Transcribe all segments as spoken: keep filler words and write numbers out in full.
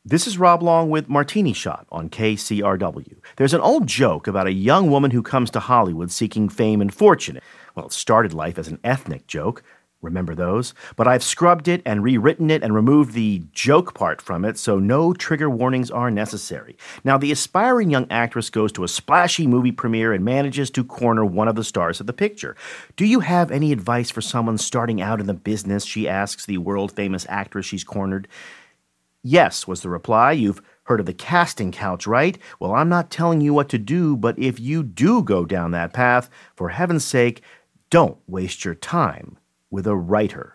This is Rob Long with Martini Shot on K C R W. There's an old joke about a young woman who comes to Hollywood seeking fame and fortune. Well, it started life as an ethnic joke. Remember those? But I've scrubbed it and rewritten it and removed the joke part from it, so no trigger warnings are necessary. Now, the aspiring young actress goes to a splashy movie premiere and manages to corner one of the stars of the picture. "Do you have any advice for someone starting out in the business?" she asks the world-famous actress she's cornered. "Yes," was the reply. "You've heard of the casting couch, right? Well, I'm not telling you what to do, but if you do go down that path, for heaven's sake, don't waste your time with a writer."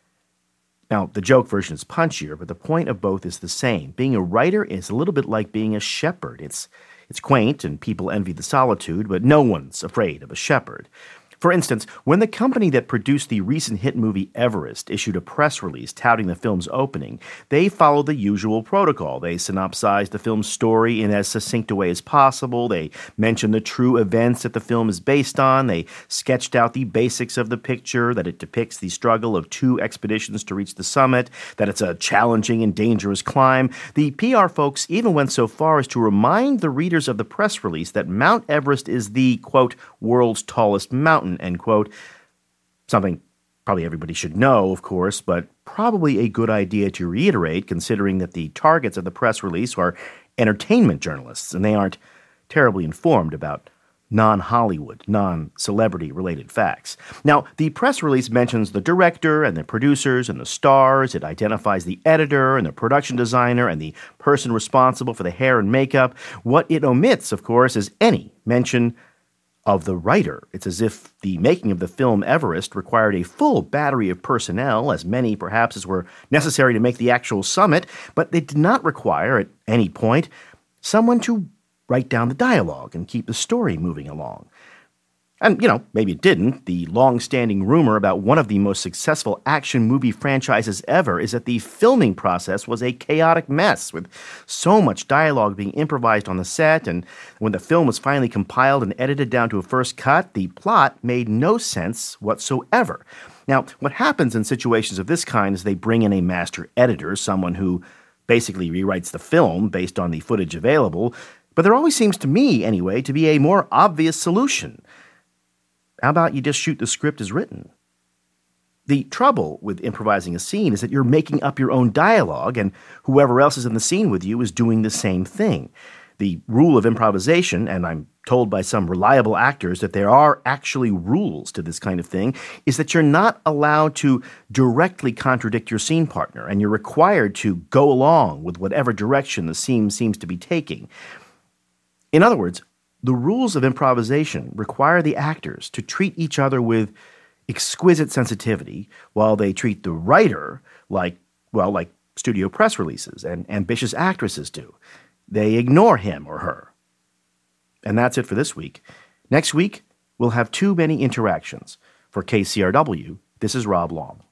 Now, the joke version is punchier, but the point of both is the same. Being a writer is a little bit like being a shepherd. It's, it's quaint, and people envy the solitude, but no one's afraid of a shepherd. For instance, when the company that produced the recent hit movie Everest issued a press release touting the film's opening, they followed the usual protocol. They synopsized the film's story in as succinct a way as possible. They mentioned the true events that the film is based on. They sketched out the basics of the picture, that it depicts the struggle of two expeditions to reach the summit, that it's a challenging and dangerous climb. The P R folks even went so far as to remind the readers of the press release that Mount Everest is the, quote, world's tallest mountain, end quote. Something probably everybody should know, of course, but probably a good idea to reiterate, considering that the targets of the press release are entertainment journalists, and they aren't terribly informed about non-Hollywood, non-celebrity related facts. Now, the press release mentions the director and the producers and the stars. It identifies the editor and the production designer and the person responsible for the hair and makeup. What it omits, of course, is any mention of the writer. It's as if the making of the film Everest required a full battery of personnel, as many perhaps as were necessary to make the actual summit, but they did not require, at any point, someone to write down the dialogue and keep the story moving along. And, you know, maybe it didn't. The long-standing rumor about one of the most successful action movie franchises ever is that the filming process was a chaotic mess, with so much dialogue being improvised on the set, and when the film was finally compiled and edited down to a first cut, the plot made no sense whatsoever. Now, what happens in situations of this kind is they bring in a master editor, someone who basically rewrites the film based on the footage available, but there always seems to me, anyway, to be a more obvious solution. How about you just shoot the script as written? The trouble with improvising a scene is that you're making up your own dialogue, and whoever else is in the scene with you is doing the same thing. The rule of improvisation, and I'm told by some reliable actors that there are actually rules to this kind of thing, is that you're not allowed to directly contradict your scene partner, and you're required to go along with whatever direction the scene seems to be taking. In other words, the rules of improvisation require the actors to treat each other with exquisite sensitivity, while they treat the writer like, well, like studio press releases and ambitious actresses do. They ignore him or her. And that's it for this week. Next week, we'll have too many interactions. For K C R W, this is Rob Long.